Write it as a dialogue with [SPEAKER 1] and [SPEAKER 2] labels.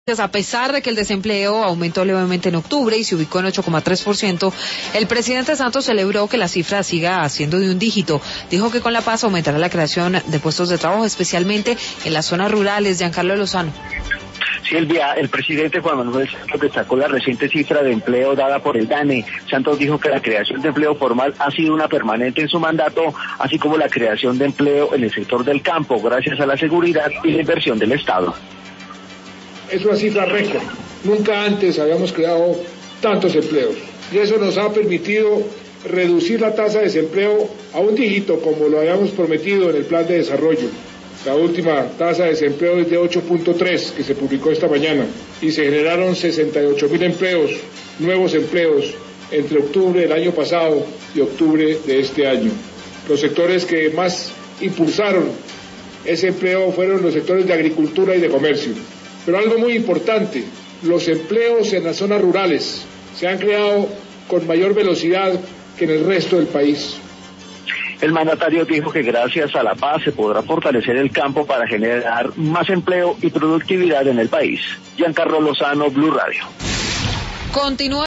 [SPEAKER 1] A pesar de que el desempleo aumentó levemente en octubre y se ubicó en 8,3%, el presidente Santos celebró que la cifra siga siendo de un dígito. Dijo que con la paz aumentará la creación de puestos de trabajo, especialmente en las zonas rurales. Giancarlo Lozano.
[SPEAKER 2] Silvia, el presidente Juan Manuel Santos destacó la reciente cifra de empleo dada por el DANE. Santos dijo que la creación de empleo formal ha sido una permanente en su mandato, así como la creación de empleo en el sector del campo, gracias a la seguridad y la inversión del Estado.
[SPEAKER 3] Es una cifra récord. Nunca antes habíamos creado tantos empleos. Y eso nos ha permitido reducir la tasa de desempleo a un dígito, como lo habíamos prometido en el plan de desarrollo. La última tasa de desempleo es de 8.3, que se publicó esta mañana. Y se generaron 68.000 empleos, nuevos empleos, entre octubre del año pasado y octubre de este año. Los sectores que más impulsaron ese empleo fueron los sectores de agricultura y de comercio. Pero algo muy importante, los empleos en las zonas rurales se han creado con mayor velocidad que en el resto del país.
[SPEAKER 2] El mandatario dijo que gracias a la paz se podrá fortalecer el campo para generar más empleo y productividad en el país. Giancarlo Lozano, Blue Radio.
[SPEAKER 1] Continúa